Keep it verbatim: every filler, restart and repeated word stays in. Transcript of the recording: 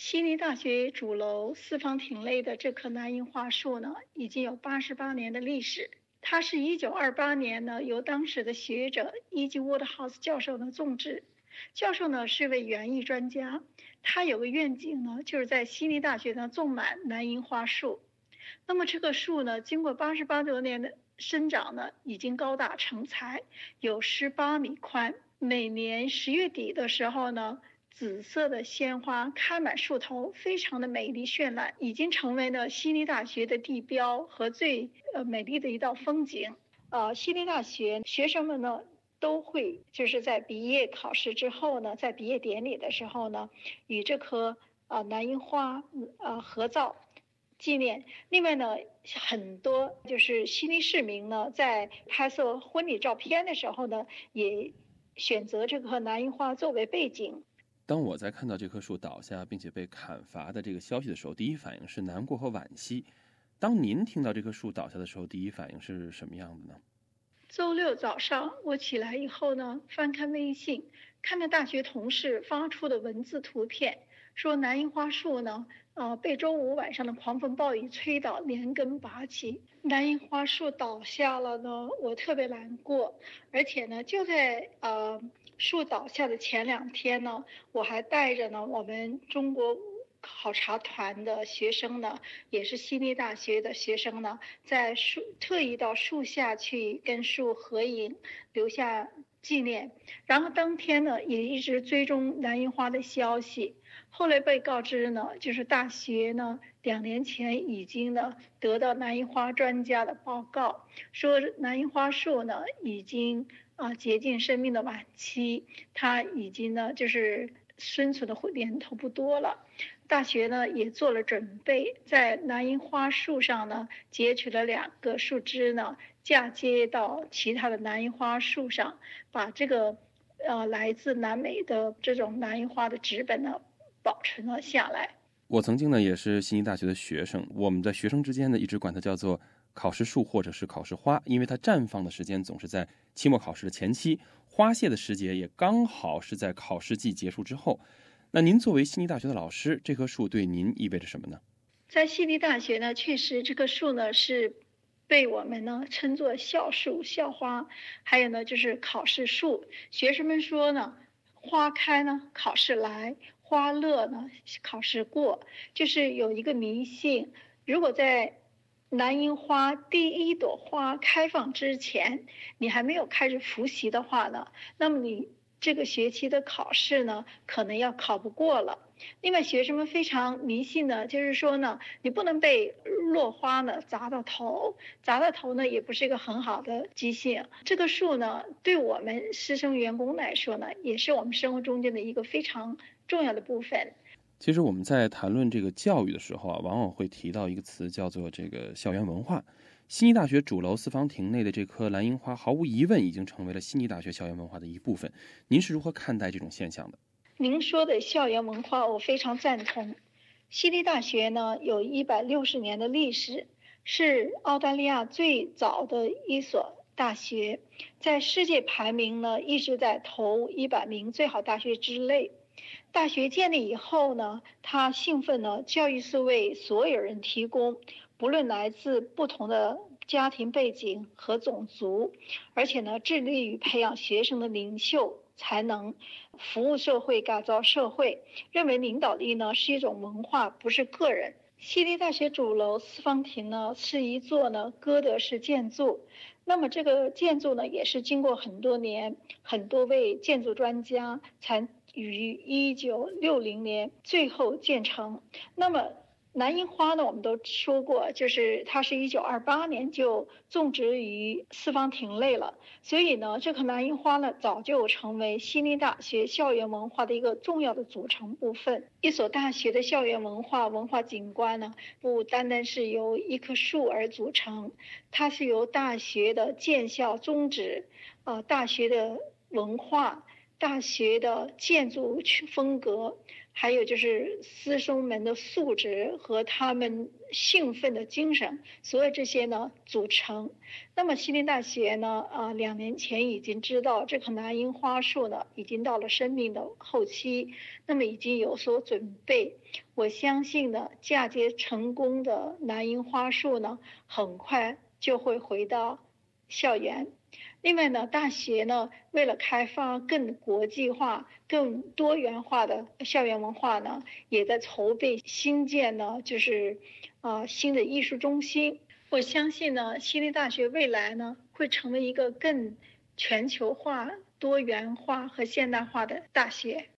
悉尼大学主楼四方亭内的这棵南樱花树呢，已经有八十八年的历史。它是一九二八年呢，由当时的学者伊基沃德豪斯教授呢种植。教授呢是位园艺专家，他有个愿景呢，就是在悉尼大学呢种满南樱花树。那么这棵树呢，经过八十八多年的生长呢，已经高大成材，有十八米宽。每年十月底的时候呢，紫色的鲜花开满树头，非常的美丽绚烂，已经成为了悉尼大学的地标和最呃美丽的一道风景。呃，悉尼大学学生们呢都会就是在毕业考试之后呢，在毕业典礼的时候呢，与这棵呃南樱花呃合照纪念。另外呢，很多就是悉尼市民呢，在拍摄婚礼照片的时候呢，也选择这棵南樱花作为背景。 当我在看到这棵树倒下并且被砍伐的这个消息的时候，第一反应是难过和惋惜。当您听到这棵树倒下的时候，第一反应是什么样的呢？ 周六早上我起来以后呢，翻看微信，看到大学同事发出的文字图片，说南樱花树呢，呃，被周五晚上的狂风暴雨吹倒，连根拔起。南樱花树倒下了呢，我特别难过，而且呢，就在呃树倒下的前两天呢，我还带着呢我们中国考察团的学生呢，也是悉尼大学的学生呢，在树特意到树下去跟树合影，留下纪念。然后当天呢，也一直追踪南樱花的消息。后来被告知呢，就是大学呢两年前已经呢得到南樱花专家的报告，说南樱花树呢已经啊接近生命的晚期，它已经呢就是生存的年头不多了。大学呢也做了准备，在南樱花树上呢截取了两个树枝呢，嫁接到其他的南樱花树上，把这个呃来自南美的这种南樱花的纸本呢保存了下来。 我曾经呢也是悉尼大学的学生，我们在学生之间呢一直管它叫做考试树或者是考试花，因为它绽放的时间总是在期末考试的前期，花谢的时节也刚好是在考试季结束之后。那您作为悉尼大学的老师，这棵树对您意味着什么呢？ 在悉尼大学呢，确实这棵树呢是被我们呢称作校树、校花，还有呢就是考试树。学生们说呢，花开呢考试来，花落呢考试过，就是有一个迷信，如果在南樱花第一朵花开放之前，你还没有开始复习的话呢，那么你这个学期的考试呢，可能要考不过了。另外，学生们非常迷信的，就是说呢，你不能被落花呢砸到头，砸到头呢也不是一个很好的记性。这棵树呢，对我们师生员工来说呢，也是我们生活中间的一个非常重要的部分。 其实我们在谈论这个教育的时候啊，往往会提到一个词，叫做这个校园文化。悉尼大学主楼四方亭内的这棵蓝樱花，毫无疑问已经成为了悉尼大学校园文化的一部分。您是如何看待这种现象的？ 您说的校园文化，我非常赞同。悉尼大学呢有一百六十年的历史，是澳大利亚最早的一所大学，在世界排名呢一直在头一百名最好大学之内。大学建立以后呢，它兴奋呢教育是为所有人提供，不论来自不同的家庭背景和种族，而且呢致力于培养学生的领袖才能，服务社会，改造社会。认为领导力呢是一种文化，不是个人。悉尼大学主楼四方亭呢是一座呢哥德式建筑，那么这个建筑呢也是经过很多年很多位建筑专家才于一九六零年最后建成。那么南樱花呢，我们都说过，就是它是一九二八年就种植于四方亭内了，所以呢，这棵南樱花呢，早就成为悉尼大学校园文化的一个重要的组成部分。一所大学的校园文化文化景观呢，不单单是由一棵树而组成，它是由大学的建校宗旨、呃，大学的文化、大学的建筑风格， 还有就是师生们的素质和他们兴奋的精神，所有这些呢组成。那么西宁大学呢，啊，两年前已经知道这棵南樱花树呢已经到了生命的后期，那么已经有所准备。我相信呢，嫁接成功的南樱花树呢，很快就会回到校园。另外呢，大学呢，为了开发更国际化、更多元化的校园文化呢，也在筹备新建呢，就是啊、呃、新的艺术中心。我相信呢，西宁大学未来呢，会成为一个更全球化、多元化和现代化的大学。